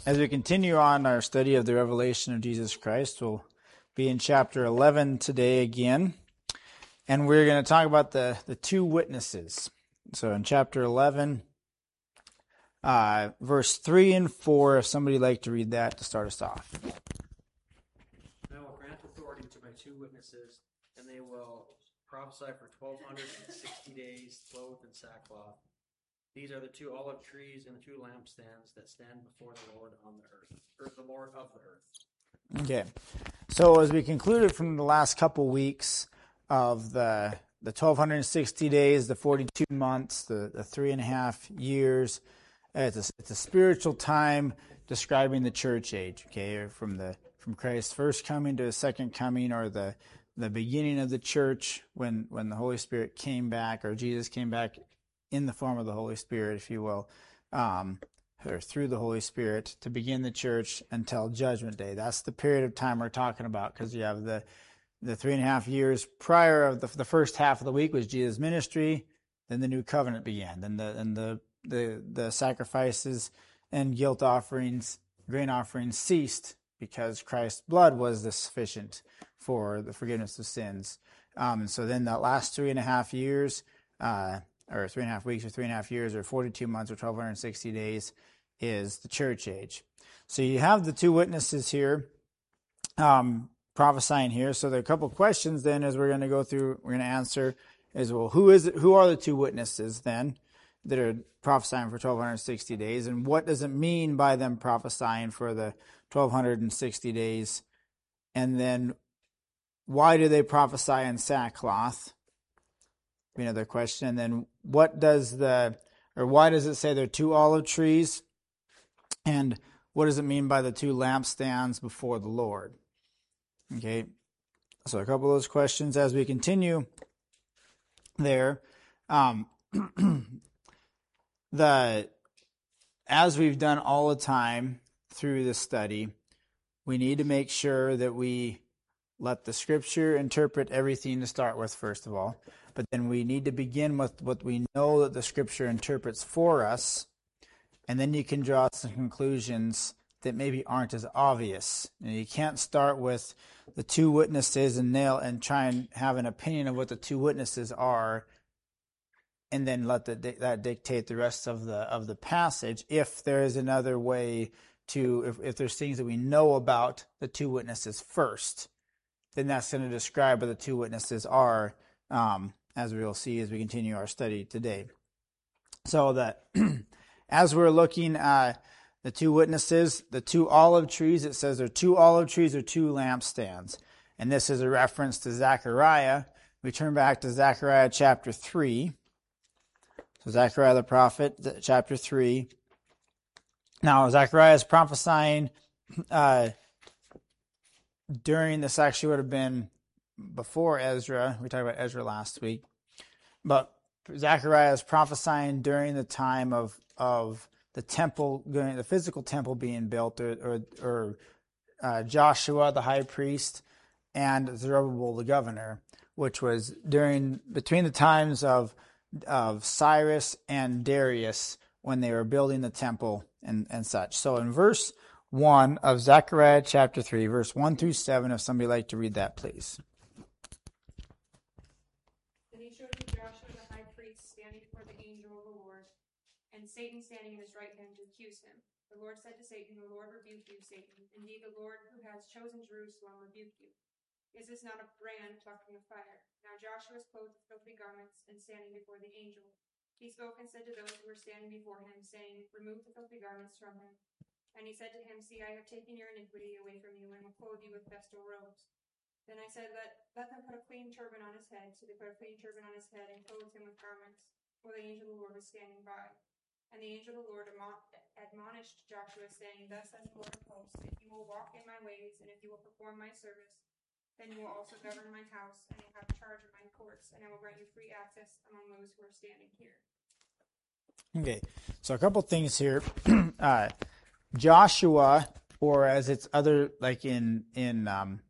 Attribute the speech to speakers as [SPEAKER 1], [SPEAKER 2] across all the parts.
[SPEAKER 1] As we continue on our study of the revelation of Jesus Christ, we'll be in chapter 11 today again. And we're going to talk about the two witnesses. So in chapter 11, verse 3 and 4, if somebody would like to read that to start us off.
[SPEAKER 2] And I will grant authority to my two witnesses, and they will prophesy for 1,260 days, clothed in sackcloth. These are the two olive trees and the two lampstands that stand before the Lord on the earth, or the Lord of the earth.
[SPEAKER 1] Okay. So as we concluded from the last couple weeks of the 1,260 days, the 42 months, the 3.5 years, it's a spiritual time describing the church age, okay, from Christ's first coming to his second coming, or the beginning of the church when the Holy Spirit came back, or Jesus came back in the form of the Holy Spirit, if you will, or through the Holy Spirit to begin the church until Judgment Day. That's the period of time we're talking about, because you have the 3.5 years prior of the first half of the week was Jesus' ministry, then the new covenant began, then the sacrifices and guilt offerings, grain offerings ceased because Christ's blood was sufficient for the forgiveness of sins. And so then that last 3.5 years, or 3.5 weeks, or 3.5 years, or 42 months, or 1,260 days is the church age. So you have the two witnesses here prophesying here. So there are a couple of questions then as we're going to go through, we're going to answer is, well, who are the two witnesses then that are prophesying for 1,260 days? And what does it mean by them prophesying for the 1,260 days? And then why do they prophesy in sackcloth? Another question. And then why does it say there are two olive trees? And what does it mean by the two lampstands before the Lord? Okay. So a couple of those questions as we continue there. As we've done all the time through this study, we need to make sure that we let the Scripture interpret everything to start with, first of all. But then we need to begin with what we know that the Scripture interprets for us, and then you can draw some conclusions that maybe aren't as obvious. And you can't start with the two witnesses and try and have an opinion of what the two witnesses are, and then let that dictate the rest of the passage. If there is another way to, if there's things that we know about the two witnesses first, then that's going to describe what the two witnesses are, as we'll see as we continue our study today. So that as we're looking at the two witnesses, the two olive trees, it says there are two olive trees or two lampstands. And this is a reference to Zechariah. We turn back to Zechariah chapter 3. So Zechariah the prophet, chapter 3. Now, Zechariah is prophesying during, this actually would have been before Ezra. We talked about Ezra last week. But Zechariah is prophesying during the time of the temple, the physical temple being built, or Joshua the high priest and Zerubbabel the governor, which was between the times of Cyrus and Darius when they were building the temple and such. So in verse 1 of Zechariah chapter 3, verse 1 through 7, if somebody would like to read that, please.
[SPEAKER 3] Then he showed me Joshua the high priest standing before the angel of the Lord, and Satan standing in his right hand to accuse him. The Lord said to Satan, "The Lord rebuke you, Satan. Indeed, the Lord who has chosen Jerusalem rebuke you. Is this not a brand plucked from the fire?" Now Joshua was clothed with filthy garments and standing before the angel. He spoke and said to those who were standing before him, saying, "Remove the filthy garments from him." And he said to him, "See, I have taken your iniquity away from you, and will clothe you with festal robes." Then I said, let them put a clean turban on his head. So they put a clean turban on his head and clothed him with garments, while the angel of the Lord was standing by. And the angel of the Lord admonished Joshua, saying, "Thus says the Lord of hosts, if you will walk in my ways, and if you will perform my service, then you will also govern my house, and will have charge of my courts, and I will grant you free access among those who are standing here."
[SPEAKER 1] Okay, so a couple things here. Joshua, or as it's other, like in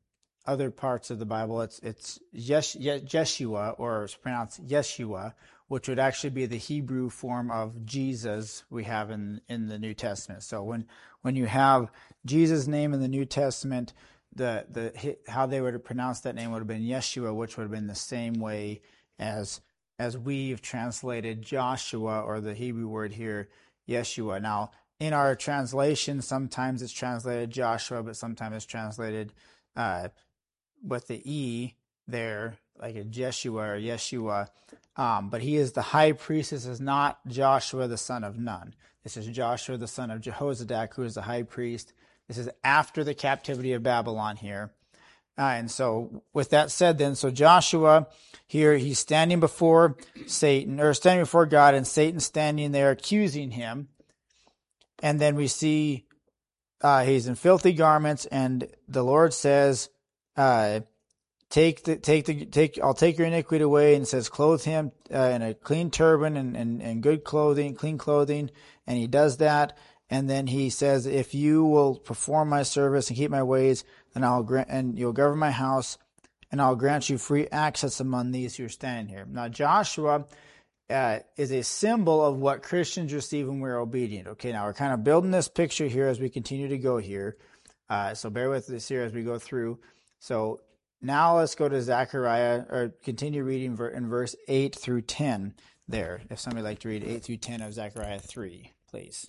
[SPEAKER 1] other parts of the Bible, it's Jeshua, or it's pronounced Yeshua, which would actually be the Hebrew form of Jesus we have in the New Testament. So when you have Jesus' name in the New Testament, the how they would have pronounced that name would have been Yeshua, which would have been the same way as we've translated Joshua, or the Hebrew word here, Yeshua. Now, in our translation, sometimes it's translated Joshua, but sometimes it's translated with the E there, like a Jeshua or Yeshua. But he is the high priest. This is not Joshua, the son of Nun. This is Joshua, the son of Jehozadak, who is the high priest. This is after the captivity of Babylon here. And so with that said then, so Joshua here, he's standing before Satan, or standing before God, and Satan standing there accusing him. And then we see he's in filthy garments, and the Lord says, I'll take your iniquity away, and says, clothe him in a clean turban and good clothing, clean clothing. And he does that. And then he says, if you will perform my service and keep my ways, then you'll govern my house, and I'll grant you free access among these who are standing here. Now, Joshua is a symbol of what Christians receive when we're obedient. Okay, now we're kind of building this picture here as we continue to go here. So bear with us here as we go through. So now let's go to Zechariah, or continue reading in verse 8 through 10 there. If somebody would like to read 8 through 10 of Zechariah 3, please.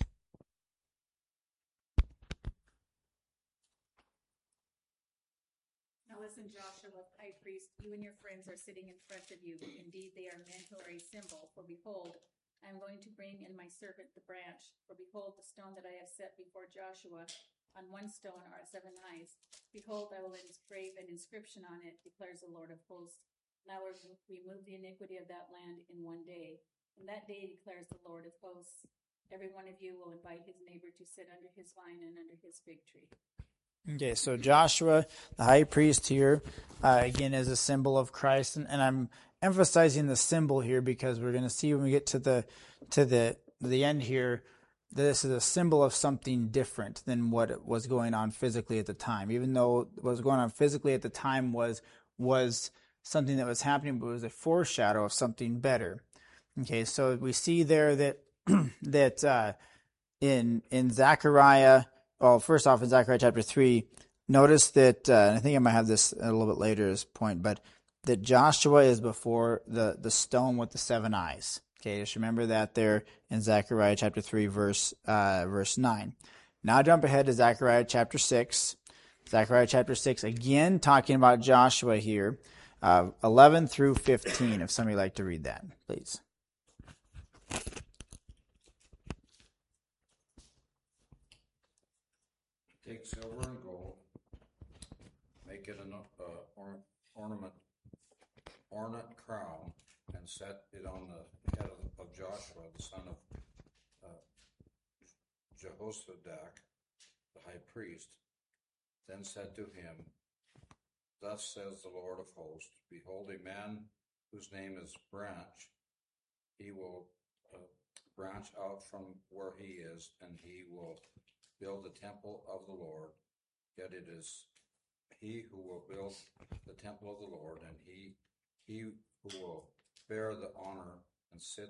[SPEAKER 4] Now listen, Joshua, high priest, you and your friends are sitting in front of you. Indeed, they are meant or a symbol. For behold, I am going to bring in my servant the branch. For behold, the stone that I have set before Joshua, on one stone are 7 eyes. Behold, I will engrave an inscription on it, declares the Lord of hosts. And I will remove the iniquity of that land in one day. In that day, declares the Lord of hosts, every one of you will invite his neighbor to sit under his vine and under his fig tree.
[SPEAKER 1] Okay, so Joshua, the high priest here, again, is a symbol of Christ, and I'm emphasizing the symbol here because we're going to see when we get to the end here, this is a symbol of something different than what was going on physically at the time. Even though what was going on physically at the time was something that was happening, but it was a foreshadow of something better. Okay, so we see there that that in Zechariah. Well, first off, in Zechariah chapter 3, notice that, and I think I might have this a little bit later as a point, but that Joshua is before the stone with the 7 eyes. Okay, just remember that there in Zechariah chapter 3, verse 9. Now jump ahead to Zechariah chapter 6. Zechariah chapter 6, again talking about Joshua here, 11 through 15, if somebody would like to read that, please.
[SPEAKER 5] Take silver and gold, make it an ornate crown, and set it on the head of Joshua, the son of Jehozadak, the high priest. Then said to him, thus says the Lord of hosts, behold, a man whose name is Branch. He will branch out from where he is, and he will build the temple of the Lord. Yet it is he who will build the temple of the Lord, and he who will bear the honor and sit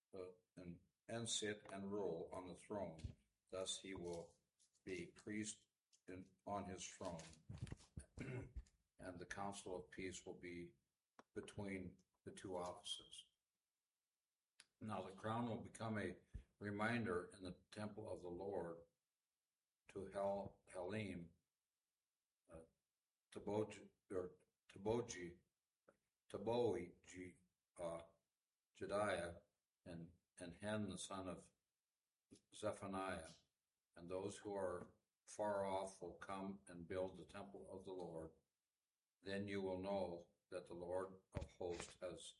[SPEAKER 5] and rule on the throne. Thus he will be priest on his throne, and the council of peace will be between the two offices. Now the crown will become a reminder in the temple of the Lord to Helim, Taboji, Jediah, and Hen, the son of Zephaniah. And those who are far off will come and build the temple of the Lord. Then you will know that the Lord of hosts has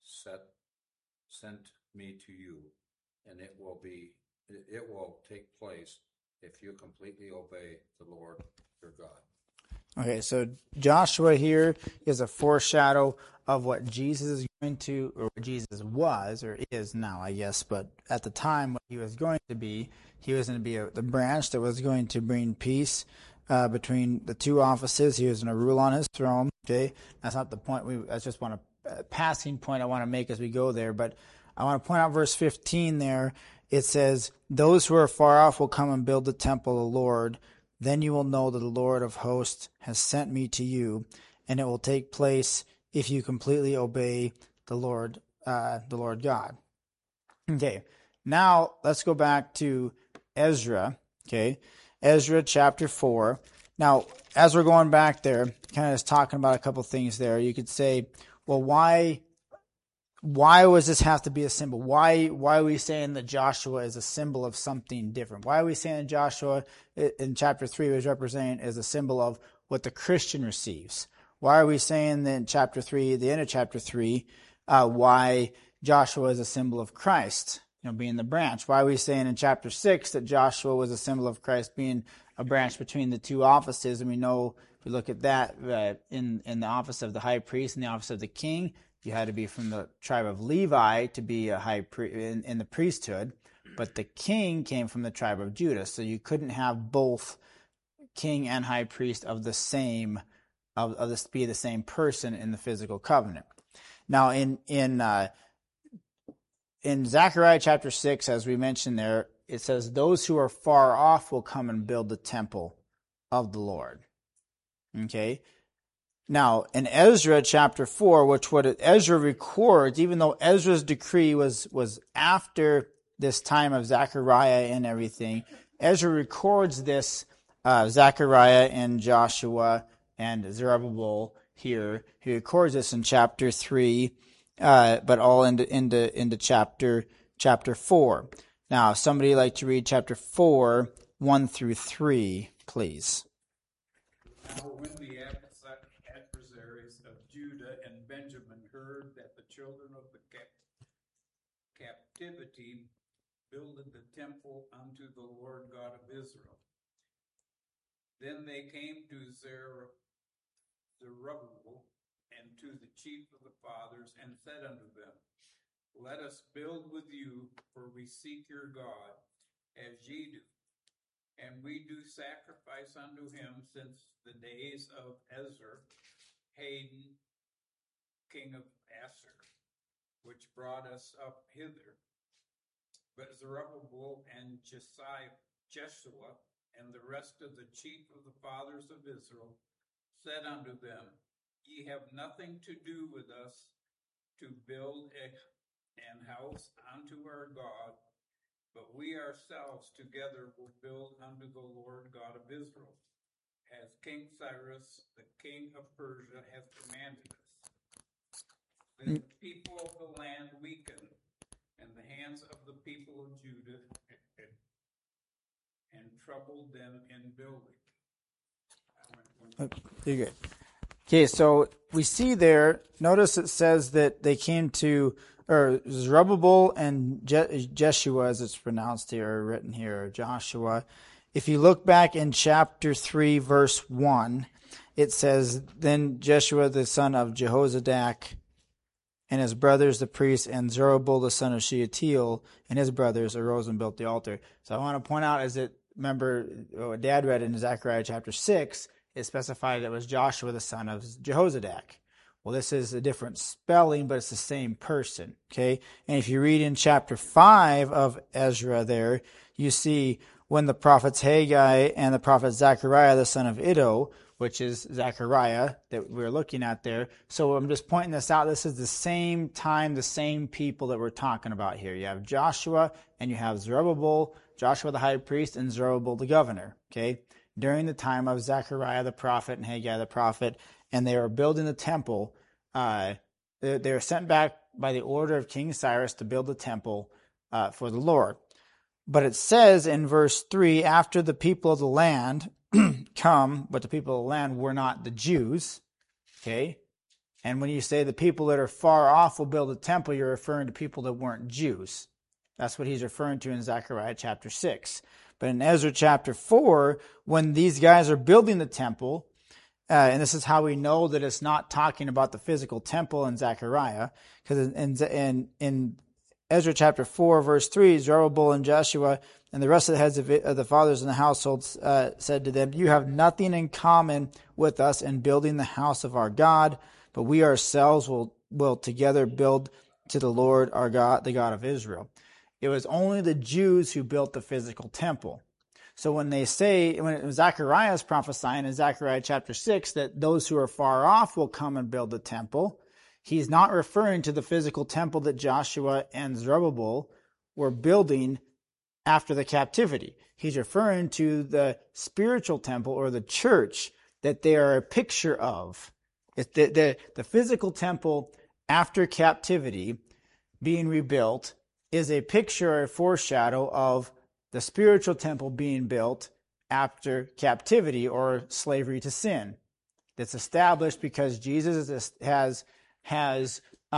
[SPEAKER 5] sent me to you, and it will take place if you completely obey the Lord your God.
[SPEAKER 1] Okay, so Joshua here is a foreshadow of what Jesus is going to, or what Jesus was, or is now, I guess, but at the time what he was going to be, he was going to be the branch that was going to bring peace between the two offices. He was going to rule on his throne. Okay, that's not the point. That's just a passing point I want to make as we go there. But I want to point out verse 15 there. It says, those who are far off will come and build the temple of the Lord. Then you will know that the Lord of hosts has sent me to you, and it will take place if you completely obey the Lord God. Okay, now let's go back to Ezra. Okay, Ezra chapter 4. Now, as we're going back there, kind of just talking about a couple things there, you could say, well, why does this have to be a symbol? Why are we saying that Joshua is a symbol of something different? Why are we saying that Joshua in chapter 3 was represented as a symbol of what the Christian receives? Why are we saying that in chapter 3, the end of chapter 3, why Joshua is a symbol of Christ, being the branch? Why are we saying in chapter 6 that Joshua was a symbol of Christ being a branch between the two offices? And we know, if we look at that, in the office of the high priest and the office of the king, you had to be from the tribe of Levi to be a high priest in the priesthood, but the king came from the tribe of Judah, so you couldn't have both king and high priest of the same be the same person in the physical covenant. Now, in Zechariah chapter 6, as we mentioned there, it says, "Those who are far off will come and build the temple of the Lord." Okay. Now, in Ezra chapter 4, what Ezra records, even though Ezra's decree was after this time of Zechariah and everything, Ezra records this Zechariah and Joshua and Zerubbabel here. He records this in chapter 3, but all into chapter 4. Now, somebody like to read chapter 4, 1 through 3, please.
[SPEAKER 6] Now, when the adversaries of Judah and Benjamin heard that the children of the captivity builded the temple unto the Lord God of Israel, then they came to Zerubbabel and to the chief of the fathers and said unto them, Let us build with you, for we seek your God, as ye do. And we do sacrifice unto him since the days of Esarhaddon, king of Assur, which brought us up hither. But Zerubbabel and Jeshua and the rest of the chief of the fathers of Israel said unto them, Ye have nothing to do with us to build an house unto our God, but we ourselves together will build unto the Lord God of Israel, as King Cyrus, the king of Persia, hath commanded us. Then the people of the land weakened, and the hands of the people of Judah, and troubled them in building.
[SPEAKER 1] You're good. Okay, so we see there, notice it says that they came to, or Zerubbabel and Jeshua, as it's pronounced here, or written here, or Joshua. If you look back in chapter 3, verse 1, it says, Then Jeshua the son of Jehozadak and his brothers the priests, and Zerubbabel the son of Shealtiel and his brothers arose and built the altar. So I want to point out, as it, remember what Dad read in Zechariah chapter 6, it specified it was Joshua the son of Jehozadak. Well, this is a different spelling, but it's the same person, okay? And if you read in chapter 5 of Ezra there, you see when the prophets Haggai and the prophet Zechariah the son of Iddo, which is Zechariah that we're looking at there. So I'm just pointing this out. This is the same time, the same people that we're talking about here. You have Joshua and you have Zerubbabel, Joshua the high priest, and Zerubbabel the governor, okay? During the time of Zechariah the prophet and Haggai the prophet, and they were building the temple. They were sent back by the order of King Cyrus to build the temple for the Lord. But it says in verse 3, after the people of the land come, but the people of the land were not the Jews, okay? And when you say the people that are far off will build a temple, you're referring to people that weren't Jews. That's what he's referring to in Zechariah chapter 6. But in Ezra chapter 4, when these guys are building the temple, and this is how we know that it's not talking about the physical temple in Zechariah, because in Ezra chapter 4, verse 3, Zerubbabel and Joshua and the rest of the heads of the fathers in the households said to them, You have nothing in common with us in building the house of our God, but we ourselves will together build to the Lord our God, the God of Israel. It was only the Jews who built the physical temple. So when they say, when Zechariah is prophesying in Zechariah chapter 6 that those who are far off will come and build the temple, he's not referring to the physical temple that Joshua and Zerubbabel were building after the captivity. He's referring to the spiritual temple or the church that they are a picture of. It's the physical temple after captivity being rebuilt is a picture or a foreshadow of the spiritual temple being built after captivity or slavery to sin. That's established because Jesus has had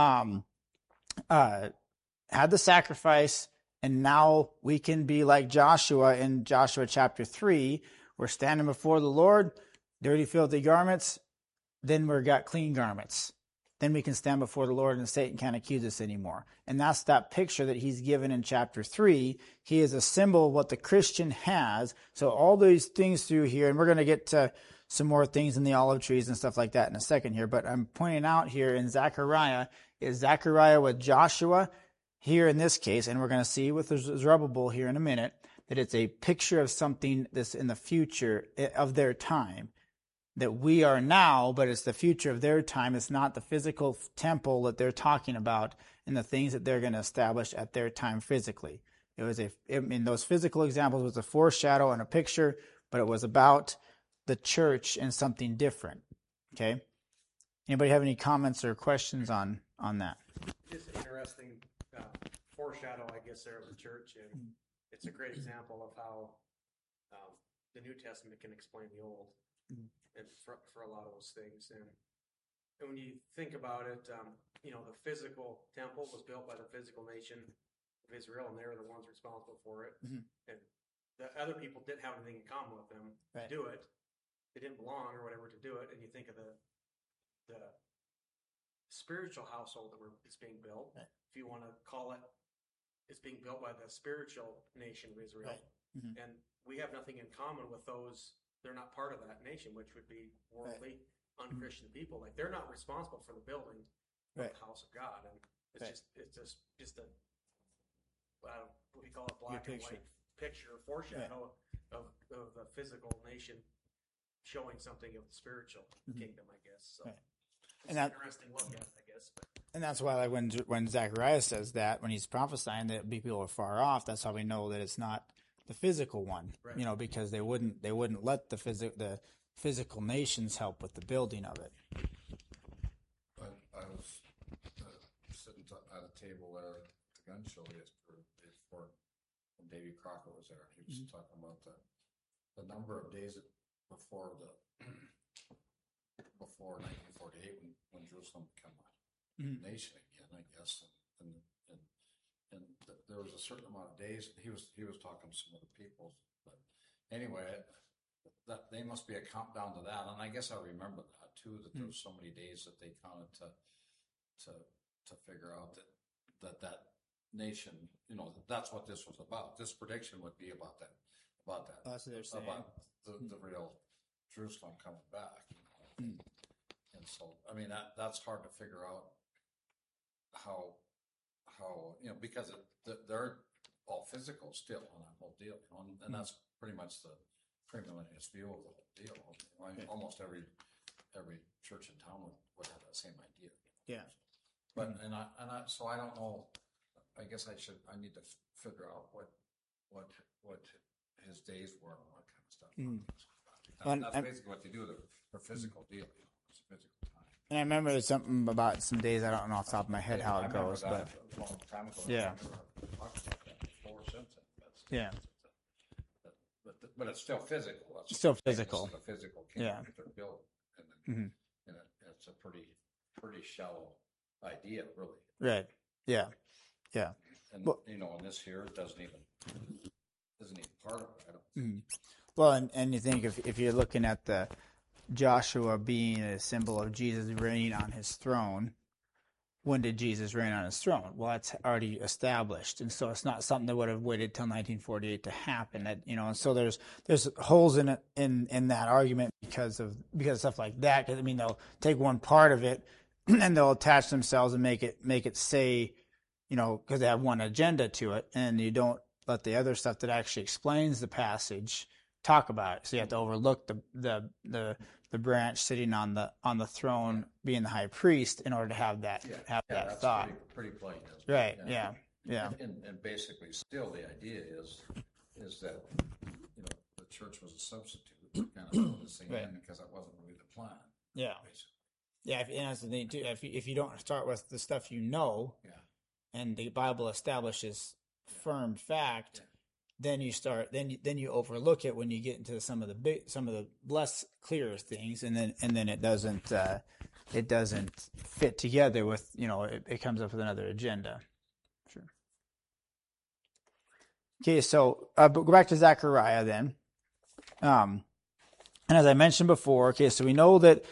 [SPEAKER 1] the sacrifice, and now we can be like Joshua in Joshua chapter 3. We're standing before the Lord, dirty, filthy garments. Then we've got clean garments. Then we can stand before the Lord and Satan can't accuse us anymore. And that's that picture that he's given in chapter 3. He is a symbol of what the Christian has. So all these things through here, and we're going to get to some more things in the olive trees and stuff like that in a second here. But I'm pointing out here in Zechariah, is Zechariah with Joshua here in this case, and we're going to see with Zerubbabel here in a minute, that it's a picture of something that's in the future of their time. That we are now, but it's the future of their time. It's not the physical temple that they're talking about and the things that they're going to establish at their time physically. Those physical examples was a foreshadow and a picture, but it was about the church and something different. Okay? Anybody have any comments or questions on that?
[SPEAKER 2] Just an interesting foreshadow, I guess, there of the church, and it's a great example of how the New Testament can explain the Old. And for a lot of those things, and when you think about it, the physical temple was built by the physical nation of Israel, and they were the ones responsible for it. Mm-hmm. And the other people didn't have anything in common with them to do it. They didn't belong or whatever to do it. And you think of the spiritual household that's being built, if you want to call it, it's being built by the spiritual nation of Israel, and we have nothing in common with those. They're not part of that nation, which would be worldly, unchristian people. Like, they're not responsible for the building of the house of God. And it's just a what do you call it, black and white picture, foreshadow of the physical nation showing something of the spiritual kingdom, I guess. So it's an interesting look at it, I guess.
[SPEAKER 1] And that's why, like, when Zechariah says that, when he's prophesying that people are far off, that's how we know that it's not the physical one, because they wouldn't let the physical nations help with the building of it.
[SPEAKER 5] I was sitting at a table there at the gun show before when Davy Crocker was there. He was talking about the number of days before 1948 when Jerusalem became a nation again, I guess, and there was a certain amount of days. He was talking to some other people, but anyway, that they must be a countdown to that. And I guess I remember that too. That there was so many days that they counted to figure out that nation. That's what this was about. This prediction would be about that.
[SPEAKER 1] That's what they're saying.
[SPEAKER 5] About the real Jerusalem coming back. And so, I mean, that's hard to figure out how because they're all physical still on that whole deal, and that's pretty much the premillennialist view of the whole deal. Almost every church in town would have that same idea.
[SPEAKER 1] Yeah.
[SPEAKER 5] But so I don't know. I guess I need to figure out what his days were and all that kind of stuff. That's basically what they do. Their physical deal. It's a physical time.
[SPEAKER 1] And I remember there's something about some days, I don't know off the top of my head how it goes, but
[SPEAKER 5] a long time ago.
[SPEAKER 1] Yeah.
[SPEAKER 5] But it's still physical.
[SPEAKER 1] It's still physical.
[SPEAKER 5] It's a physical kingdom
[SPEAKER 1] Yeah.
[SPEAKER 5] they're built, and it's a pretty shallow idea, really.
[SPEAKER 1] Right. Yeah. Yeah.
[SPEAKER 5] And and this here isn't even part of it. I don't.
[SPEAKER 1] Well, and you think if you're looking at the Joshua being a symbol of Jesus reigning on his throne, when did Jesus reign on his throne? Well, that's already established, and so it's not something that would have waited till 1948 to happen. And so there's holes in it in that argument because of stuff like that. Because they'll take one part of it and they'll attach themselves and make it say, because they have one agenda to it, and you don't let the other stuff that actually explains the passage talk about it. So you have to overlook the branch sitting on the throne, being the high priest, in order to have that
[SPEAKER 5] that's
[SPEAKER 1] thought.
[SPEAKER 5] pretty plain. Isn't it?
[SPEAKER 1] Right? Yeah.
[SPEAKER 5] And basically, still the idea is that the church was a substitute, kind of focusing
[SPEAKER 1] Right.
[SPEAKER 5] in because that wasn't really the plan.
[SPEAKER 1] Yeah.
[SPEAKER 5] Basically.
[SPEAKER 1] Yeah, and that's the thing too. If you don't start with the stuff
[SPEAKER 5] Yeah.
[SPEAKER 1] and the Bible establishes firm fact, then you start then you overlook it when you get into some of the less clear things, and then it doesn't fit together with it comes up with another agenda. Sure. Okay, so go back to Zechariah then. And as I mentioned before, okay, so we know that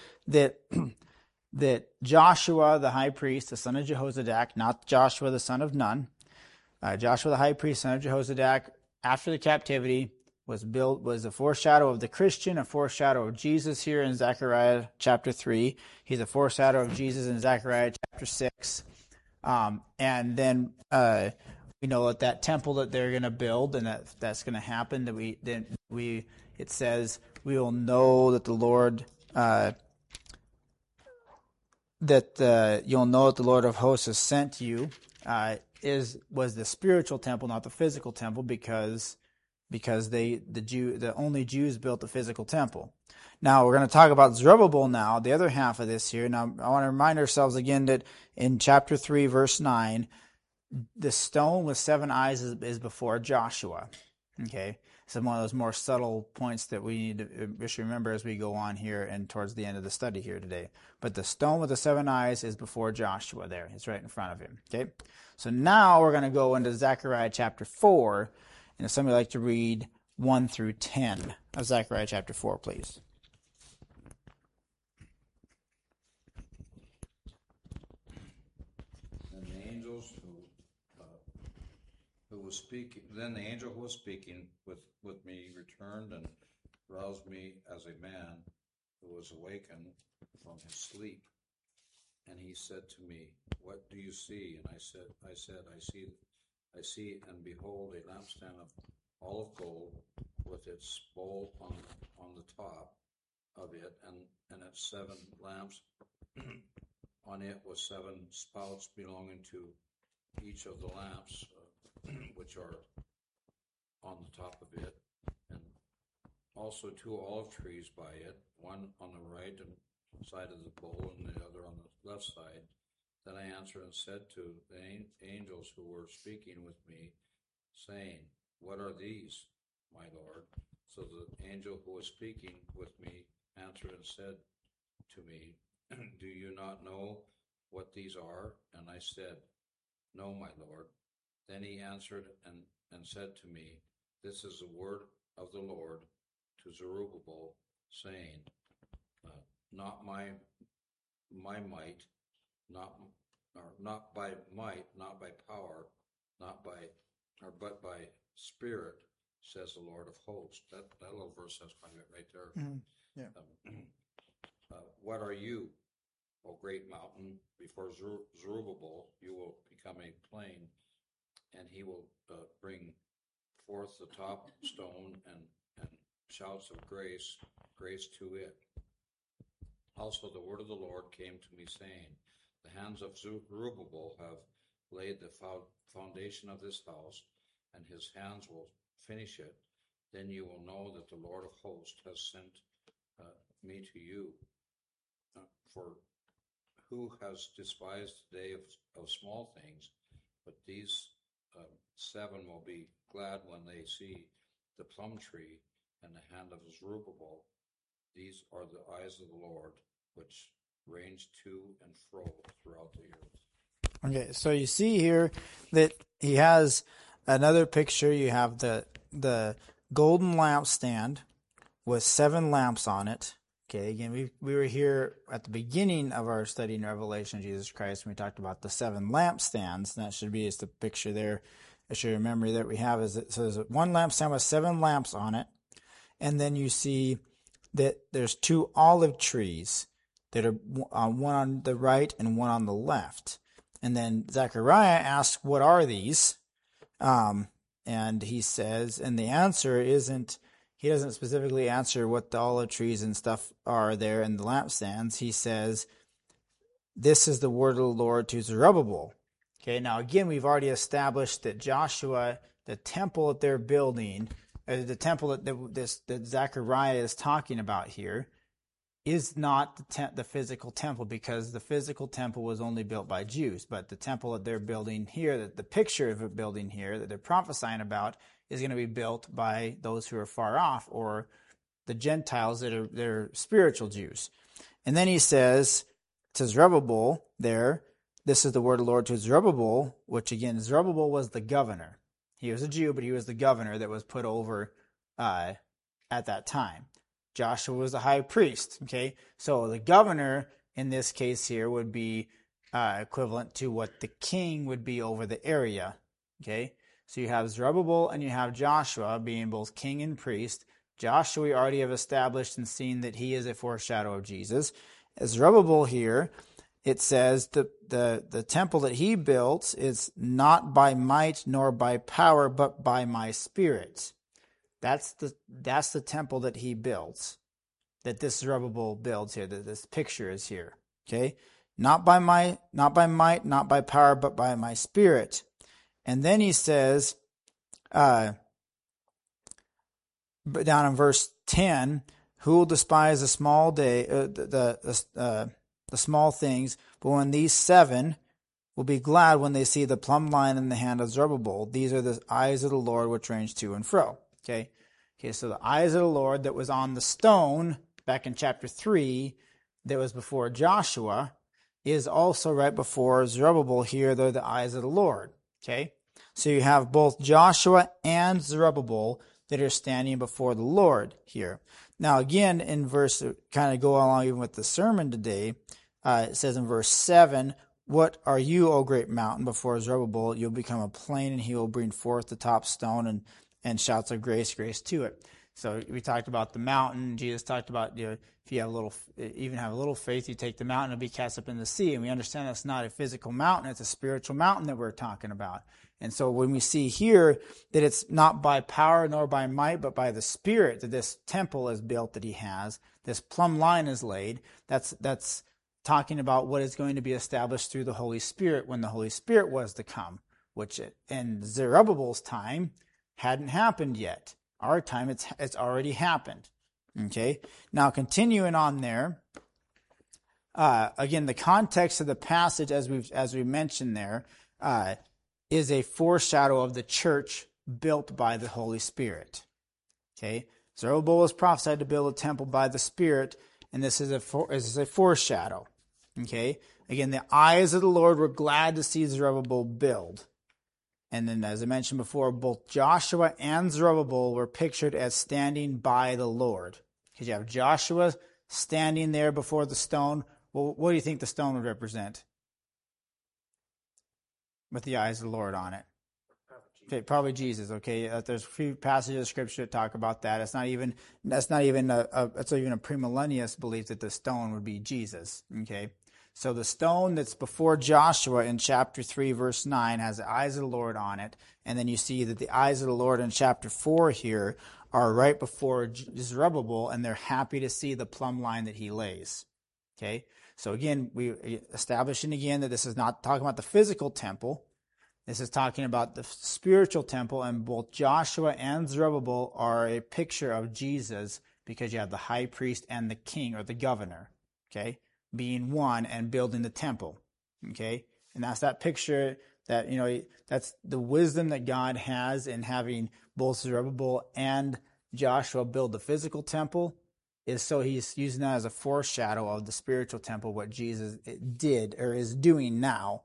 [SPEAKER 1] Joshua, the high priest, the son of Jehozadak, not Joshua, the son of Nun, Joshua, the high priest, son of Jehozadak, after the captivity, was a foreshadow of the Christian, a foreshadow of Jesus here in Zechariah chapter 3. He's a foreshadow of Jesus in Zechariah chapter 6. And then we know that temple that they're going to build, and that's going to happen, it says we will know that the Lord you'll know that the Lord of hosts has sent you was the spiritual temple, not the physical temple, because the only Jews built the physical temple. Now we're going to talk about Zerubbabel now, the other half of this here. Now I want to remind ourselves again that in chapter 3, verse 9, the stone with 7 eyes is before Joshua. Okay, it's one of those more subtle points that we should remember as we go on here and towards the end of the study here today. But the stone with the 7 eyes is before Joshua there. It's right in front of him. Okay, so now we're going to go into Zechariah chapter 4, and if somebody would like to read 1 through 10 of Zechariah chapter 4, please.
[SPEAKER 5] Then the angel who was speaking with me returned and roused me as a man who was awakened from his sleep. And he said to me, "What do you see?" And I said, I see, and behold, a lampstand of olive gold with its bowl on the top of it, and its 7 lamps on it with 7 spouts belonging to each of the lamps, which are on the top of it, and also 2 olive trees by it, one on the right side of the bowl and the other on the left side. Then I answered and said to the angels who were speaking with me, saying, "What are these, my Lord?" So the angel who was speaking with me answered and said to me, "Do you not know what these are?" And I said, "No, my Lord." Then he answered and said to me, "This is the word of the Lord to Zerubbabel, saying, not by might, not by might, not by power, but by Spirit, says the Lord of hosts." That little verse has quite a bit right there.
[SPEAKER 1] Mm-hmm. Yeah.
[SPEAKER 5] What are you, O great mountain? Before Zerubbabel, you will become a plain, and he will bring forth the top stone and shouts of grace to it. Also the word of the Lord came to me, saying, "The hands of Zerubbabel have laid the foundation of this house, and his hands will finish it. Then you will know that the Lord of hosts has sent me to you. For who has despised the day of small things? But these 7 will be glad when they see the plum tree and the hand of Zerubbabel. These are the eyes of the Lord, which range to and fro throughout the earth."
[SPEAKER 1] Okay, so you see here that he has another picture. You have the golden lampstand with 7 lamps on it. Okay, again, we were here at the beginning of our study in Revelation of Jesus Christ, and we talked about the 7 lampstands, and that should be just the picture there. I should remember that we have so there's 1 lampstand with 7 lamps on it, and then you see that there's 2 olive trees that are one on the right and one on the left. And then Zechariah asks, what are these? And he says, and the answer isn't, he doesn't specifically answer what the olive trees and stuff are there and the lampstands. He says, this is the word of the Lord to Zerubbabel. Okay, now again, we've already established that Joshua, the temple that they're building, the temple that Zechariah is talking about here, is not the physical temple, because the physical temple was only built by Jews. But the temple that they're building here, that the picture of a building here that they're prophesying about, is going to be built by those who are far off, or the Gentiles they're spiritual Jews. And then he says to Zerubbabel there, this is the word of the Lord to Zerubbabel, which again, Zerubbabel was the governor. He was a Jew, but he was the governor that was put over at that time. Joshua was the high priest. Okay, so the governor in this case here would be equivalent to what the king would be over the area. Okay, so you have Zerubbabel and you have Joshua being both king and priest. Joshua we already have established and seen that he is a foreshadow of Jesus. As Zerubbabel here, it says the temple that he built is not by might nor by power, but by my spirit. That's the temple that he builds, that this Zerubbabel builds here, that this picture is here. Okay? Not by might, not by power, but by my spirit. And then he says, but down in verse 10, who will despise the small the small things, but when these 7 will be glad when they see the plumb line in the hand of Zerubbabel. These are the eyes of the Lord which range to and fro. Okay, so the eyes of the Lord that was on the stone back in chapter 3 that was before Joshua is also right before Zerubbabel here. They're the eyes of the Lord. Okay, so you have both Joshua and Zerubbabel that are standing before the Lord here. Now again, in verse, kind of go along even with the sermon today, it says in verse 7, what are you, O great mountain, before Zerubbabel? You'll become a plain, and he will bring forth the top stone, and shouts of grace, grace to it. So we talked about the mountain. Jesus talked about, if you have a little faith, you take the mountain and be cast up in the sea. And we understand that's not a physical mountain; it's a spiritual mountain that we're talking about. And so when we see here that it's not by power nor by might, but by the Spirit that this temple is built that he has, this plumb line is laid. That's talking about what is going to be established through the Holy Spirit when the Holy Spirit was to come, which in Zerubbabel's time hadn't happened yet. Our time, it's already happened. Okay. Now continuing on there, again, the context of the passage, as we mentioned there, is a foreshadow of the church built by the Holy Spirit. Okay. Zerubbabel was prophesied to build a temple by the Spirit, and this is a foreshadow. Okay. Again, the eyes of the Lord were glad to see Zerubbabel build. And then, as I mentioned before, both Joshua and Zerubbabel were pictured as standing by the Lord. Because you have Joshua standing there before the stone. Well, what do you think the stone would represent? With the eyes of the Lord on it. Okay, probably Jesus. Okay, there's a few passages of Scripture that talk about that. It's not even a premillennialist belief that the stone would be Jesus. Okay. So the stone that's before Joshua in chapter 3, verse 9, has the eyes of the Lord on it. And then you see that the eyes of the Lord in chapter 4 here are right before Zerubbabel, and they're happy to see the plumb line that he lays. Okay? So again, we establishing again that this is not talking about the physical temple. This is talking about the spiritual temple, and both Joshua and Zerubbabel are a picture of Jesus, because you have the high priest and the king, or the governor. Okay? Being one and building the temple. Okay? And that's that picture that, that's the wisdom that God has in having both Zerubbabel and Joshua build the physical temple, is so he's using that as a foreshadow of the spiritual temple, what Jesus did or is doing now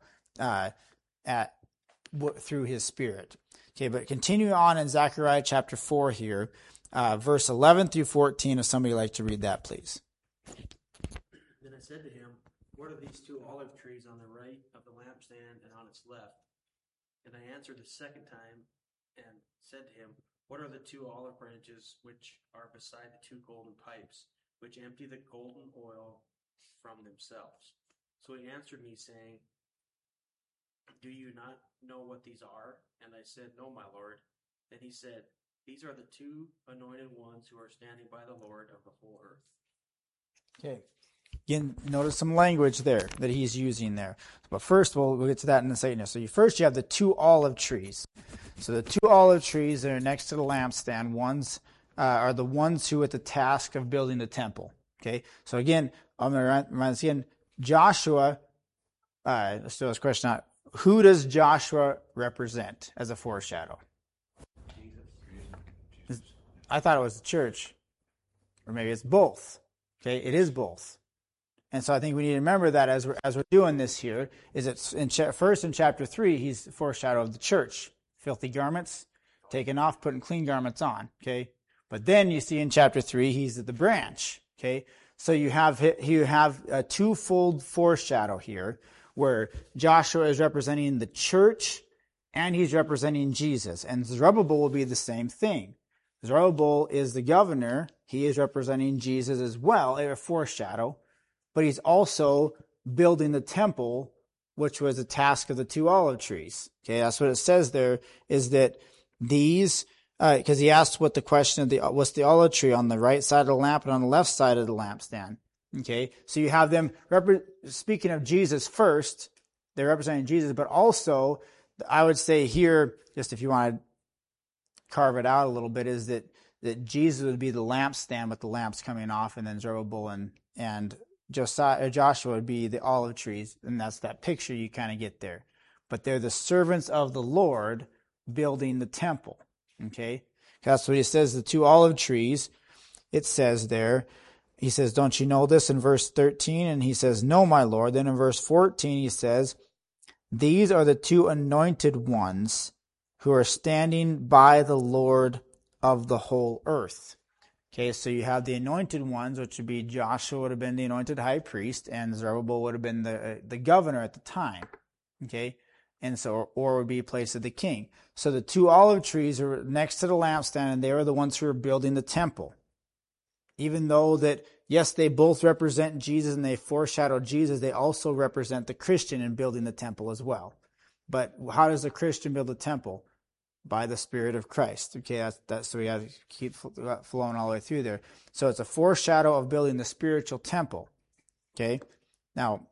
[SPEAKER 1] through his Spirit. Okay, but continue on in Zechariah chapter 4 here, verse 11 through 14, if somebody would like to read that, please.
[SPEAKER 2] Then I said to him, what are these 2 olive trees on the right of the lampstand and on its left? And I answered the second time and said to him, what are the 2 olive branches which are beside the 2 golden pipes, which empty the golden oil from themselves. So he answered me, saying, Do you not know what these are? And I said, No, my Lord. Then he said, These are the two anointed ones who are standing by the Lord of the whole earth.
[SPEAKER 1] Okay. Again, notice some language there that he's using there. But first, we'll get to that in a second. So first you have the two olive trees. So the two olive trees that are next to the lampstand, are the ones who are at the task of building the temple. Okay. So again, I'm going to remind us again, Joshua, let's do this question out. Who does Joshua represent as a foreshadow? I thought it was the church. Or maybe it's both. Okay, it is both. And so I think we need to remember that as we're doing this here, is that first in chapter 3, he's the foreshadow of the church. Filthy garments taken off, putting clean garments on. Okay, but then you see in chapter 3, he's the branch. Okay, so you have a twofold foreshadow here, where Joshua is representing the church and he's representing Jesus. And Zerubbabel will be the same thing. Zerubbabel is the governor. He is representing Jesus as well, a foreshadow. But he's also building the temple, which was the task of the two olive trees. Okay, that's what it says there, is that these, because he asked what the question of what's the olive tree on the right side of the lamp and on the left side of the lampstand. Okay, so you have them, speaking of Jesus first, they're representing Jesus, but also, I would say here, just if you want to carve it out a little bit, is that Jesus would be the lampstand with the lamps coming off, and then Zerubbabel and Joshua would be the olive trees, and that's that picture you kind of get there. But they're the servants of the Lord building the temple. Okay, that's what he says. The two olive trees. It says there. He says, "Don't you know this?" in verse 13, and he says, "No, my Lord." Then in verse 14, he says, "These are the two anointed ones who are standing by the Lord of the whole earth." Okay, so you have the anointed ones, which would be Joshua would have been the anointed high priest, and Zerubbabel would have been the governor at the time. Okay, and so, or would be a place of the king. So the two olive trees are next to the lampstand, and they are the ones who are building the temple. Even though that, yes, they both represent Jesus and they foreshadow Jesus, they also represent the Christian in building the temple as well. But how does a Christian build a temple? By the Spirit of Christ. Okay, that's so we have to keep flowing all the way through there. So it's a foreshadow of building the spiritual temple. Okay, now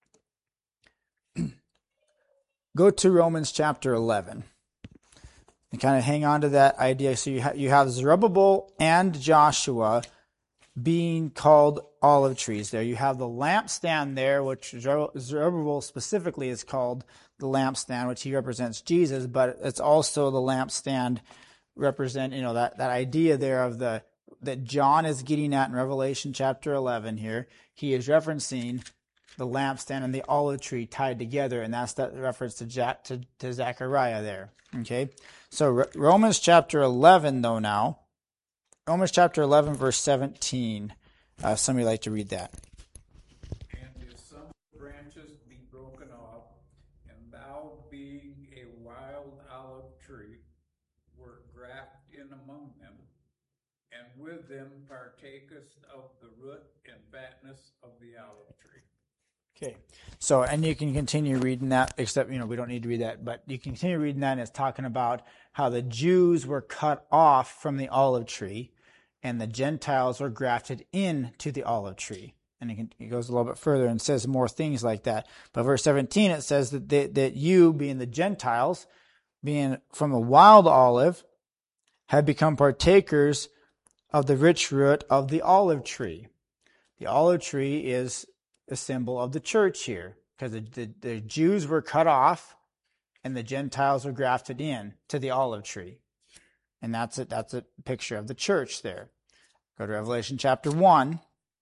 [SPEAKER 1] go to Romans chapter 11 and kind of hang on to that idea. So you have Zerubbabel and Joshua being called olive trees there. You have the lampstand there, which Zerubbabel specifically is called the lampstand, which he represents Jesus, but it's also the lampstand represent, that idea there of that John is getting at in Revelation chapter 11 here. He is referencing the lampstand and the olive tree tied together, and that's that reference to Zechariah there. Okay? So Romans chapter 11, though, now. Romans chapter 11, verse 17. Somebody like to read that.
[SPEAKER 6] And if some branches be broken off, and thou being a wild olive tree, wert grafted in among them, and with them partakest of the root and fatness of the olive tree.
[SPEAKER 1] Okay, so, and you can continue reading that, except, we don't need to read that, but you can continue reading that, and it's talking about how the Jews were cut off from the olive tree, and the Gentiles were grafted into the olive tree. And it goes a little bit further and says more things like that. But verse 17, it says that you, being the Gentiles, being from a wild olive, have become partakers of the rich root of the olive tree. The olive tree is a symbol of the church here, because the Jews were cut off and the Gentiles were grafted in to the olive tree. And that's it. That's a picture of the church there. Go to Revelation chapter 1.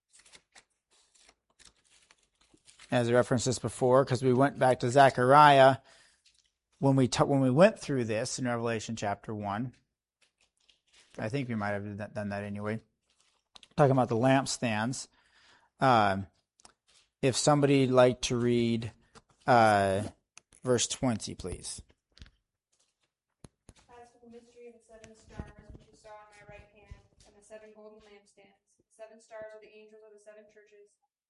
[SPEAKER 1] As I referenced this before, because we went back to Zechariah when we went through this in Revelation chapter 1. I think we might have done that anyway. Talking about the lampstands. If somebody'd like to read verse 20, please.
[SPEAKER 3] As for the mystery of the 7 stars which you saw in my right hand, and the 7 golden lampstands, the 7 stars are the angels of the 7 churches,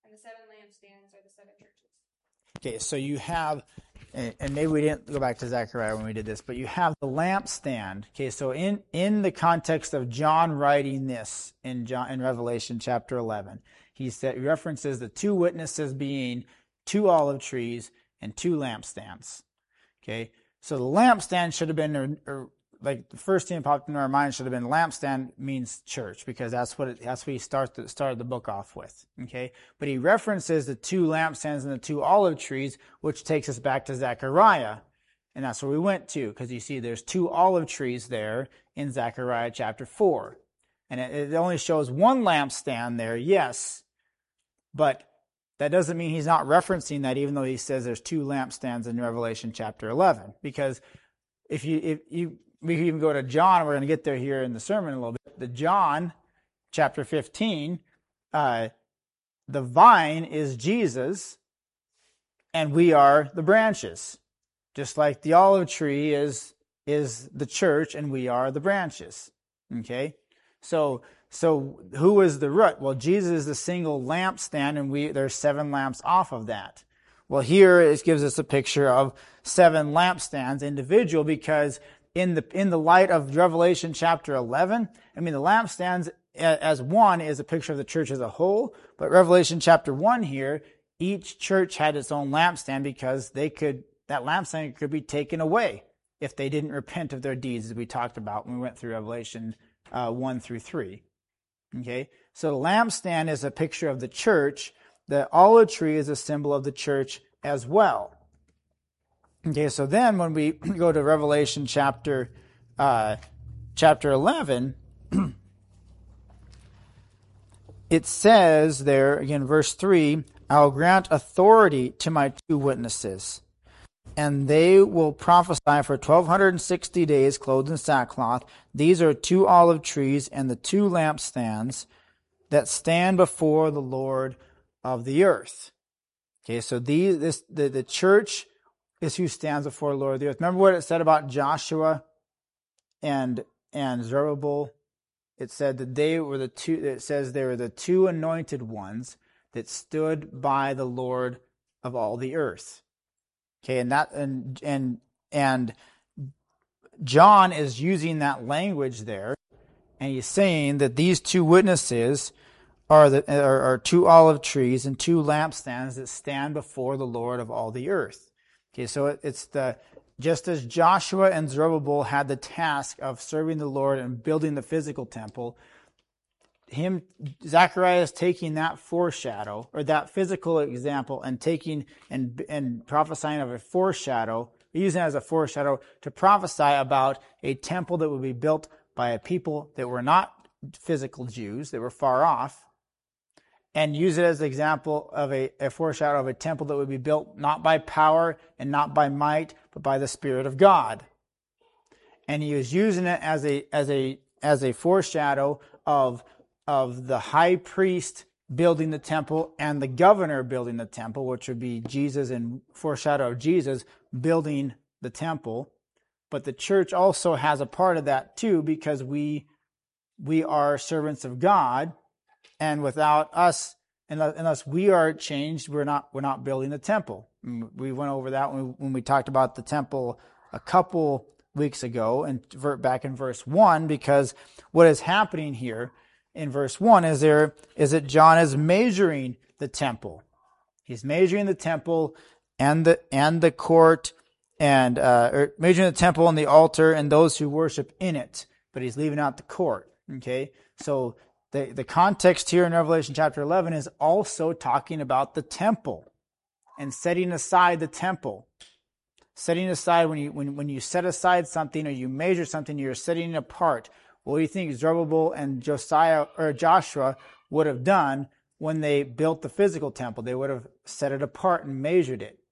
[SPEAKER 3] And the 7 lampstands are the 7 churches.
[SPEAKER 1] Okay, so you have, and maybe we didn't go back to Zechariah when we did this, but you have the lampstand. Okay, so in the context of John writing this in Revelation chapter 11, he references the 2 witnesses being 2 olive trees and 2 lampstands. Okay, so the lampstand should have been, or like the first thing that popped into our mind should have been lampstand means church, because that's what he started the book off with. Okay, but he references the 2 lampstands and the 2 olive trees, which takes us back to Zechariah, and that's where we went to, because you see there's 2 olive trees there in Zechariah chapter 4, and it only shows 1 lampstand there, yes, but that doesn't mean he's not referencing that, even though he says there's 2 lampstands in Revelation chapter 11, because if we can even go to John. We're going to get there here in the sermon a little bit. The John, chapter 15, the vine is Jesus, and we are the branches. Just like the olive tree is the church, and we are the branches. Okay? So who is the root? Well, Jesus is the single lampstand, and there's 7 lamps off of that. Well, here it gives us a picture of 7 lampstands, individual, because in the light of Revelation chapter 11, I mean, the lampstands as one is a picture of the church as a whole, but Revelation chapter 1 here, each church had its own lampstand, because that lampstand could be taken away if they didn't repent of their deeds, as we talked about when we went through Revelation 1 through 3. Okay, so the lampstand is a picture of the church. The olive tree is a symbol of the church as well. Okay, so then when we go to Revelation chapter 11, it says there, again, verse 3, I'll grant authority to my 2 witnesses, and they will prophesy for 1,260 days, clothed in sackcloth. These are 2 olive trees and the 2 lampstands that stand before the Lord of the earth. Okay, so the church is who stands before the Lord of the earth. Remember what it said about Joshua and Zerubbabel? It said that they were the 2. It says they were the 2 anointed ones that stood by the Lord of all the earth. Okay, and John is using that language there, and he's saying that these 2 witnesses are 2 olive trees and 2 lampstands that stand before the Lord of all the earth. Okay, so it's just as Joshua and Zerubbabel had the task of serving the Lord and building the physical temple, Zechariah is taking that foreshadow, or that physical example, and taking and prophesying of a foreshadow, using it as a foreshadow to prophesy about a temple that would be built by a people that were not physical Jews, that were far off, and use it as an example of a foreshadow of a temple that would be built not by power and not by might, but by the Spirit of God. And he was using it as a foreshadow of the high priest building the temple and the governor building the temple, which would be Jesus, and foreshadow of Jesus building the temple. But the church also has a part of that too, because we are servants of God. And without us, unless we are changed, we're not building the temple. We went over that when we talked about the temple a couple weeks ago, and back in verse 1, because what is happening here in verse 1 is that John is measuring the temple. He's measuring the temple and the court, and measuring the temple and the altar and those who worship in it, but he's leaving out the court. Okay, so the context here in Revelation chapter 11 is also talking about the temple and setting aside the temple. Setting aside, when you set aside something or you measure something, you're setting it apart. What do you think Zerubbabel and Joshua would have done when they built the physical temple? They would have set it apart and measured it.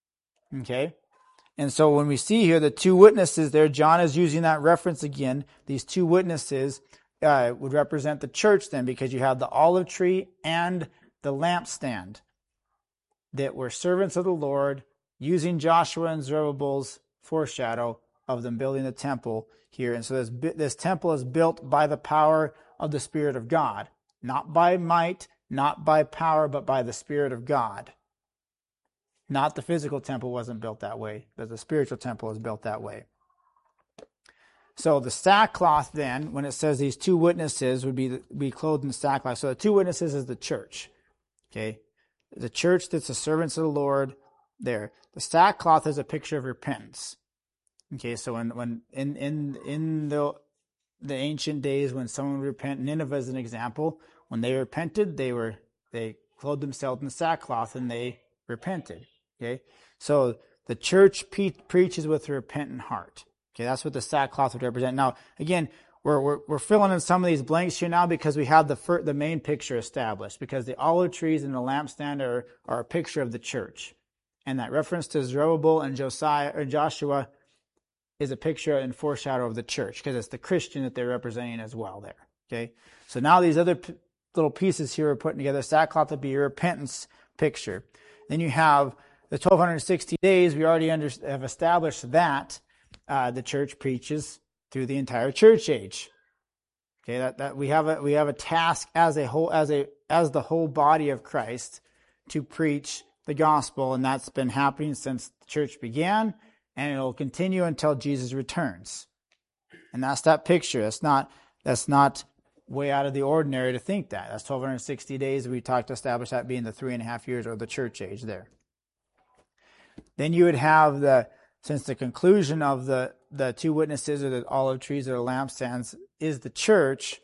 [SPEAKER 1] Okay? And so when we see here the 2 witnesses there, John is using that reference again. These 2 witnesses would represent the church then, because you have the olive tree and the lampstand that were servants of the Lord, using Joshua and Zerubbabel's foreshadow of them building the temple here. And so this temple is built by the power of the Spirit of God, not by might, not by power, but by the Spirit of God. Not the physical temple wasn't built that way, but the spiritual temple is built that way. So the sackcloth then, when it says these two witnesses would be clothed in sackcloth. So the two witnesses is the church. Okay? The church that's the servants of the Lord there. The sackcloth is a picture of repentance. Okay, so when in the ancient days when someone would repent, Nineveh is an example, when they repented, they clothed themselves in sackcloth and they repented. Okay? So the church preaches with a repentant heart. Okay, that's what the sackcloth would represent. Now, again, we're filling in some of these blanks here now because we have the main picture established. Because the olive trees and the lampstand are a picture of the church, and that reference to Zerubbabel and Joshua is a picture and foreshadow of the church because it's the Christian that they're representing as well there. Okay, so now these other little pieces here are putting together. Sackcloth would be a repentance picture. Then you have the 1260 days. We already have established that. The church preaches through the entire church age. Okay, that we have a task as the whole body of Christ to preach the gospel, and that's been happening since the church began, and it'll continue until Jesus returns. And that's that picture. That's not way out of the ordinary to think that. That's 1260 days. We talked to establish that being the 3.5 years of the church age there. Then you would have since the conclusion of the two witnesses or the olive trees or the lampstands is the church,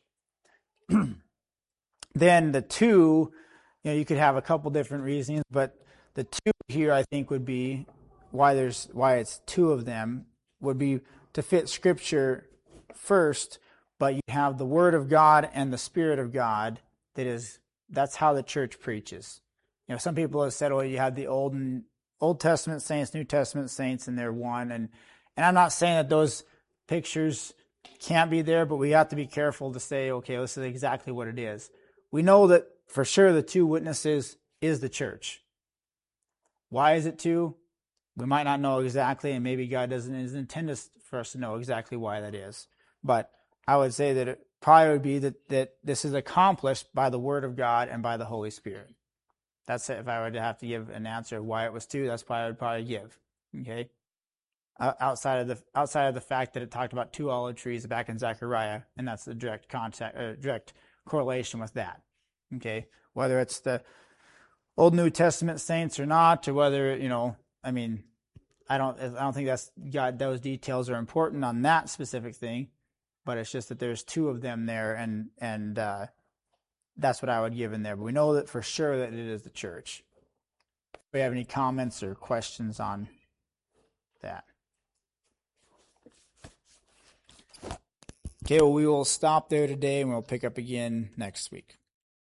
[SPEAKER 1] then the two, you could have a couple different reasons, but the two here I think would be why it's two of them would be to fit Scripture first, but you have the Word of God and the Spirit of God that's how the church preaches. Some people have said, you have the Old Testament saints, New Testament saints, and they're one. And I'm not saying that those pictures can't be there, but we have to be careful to say, okay, this is exactly what it is. We know that for sure the two witnesses is the church. Why is it two? We might not know exactly, and maybe God doesn't intend for us to know exactly why that is. But I would say that it probably would be that this is accomplished by the Word of God and by the Holy Spirit. That's it. If I were to have to give an answer of why it was two, that's what I would probably give. Okay, outside of the fact that it talked about two olive trees back in Zechariah, and that's the direct correlation with that. Okay, whether it's the Old New Testament saints or not, or whether I don't think those details are important on that specific thing, but it's just that there's two of them there, and that's what I would give in there. But we know that for sure that it is the church. Do we have any comments or questions on that? Okay, well, we will stop there today, and we'll pick up again next week.